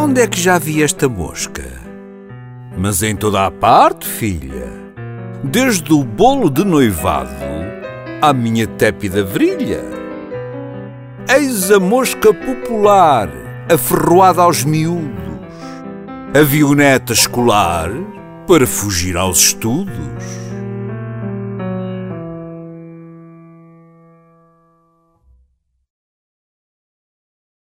onde é que já vi esta mosca? Mas em toda a parte, filha. Desde o bolo de noivado à minha tépida virilha. Eis a mosca popular, aferroada aos miúdos, avioneta escolar para fugir aos estudos.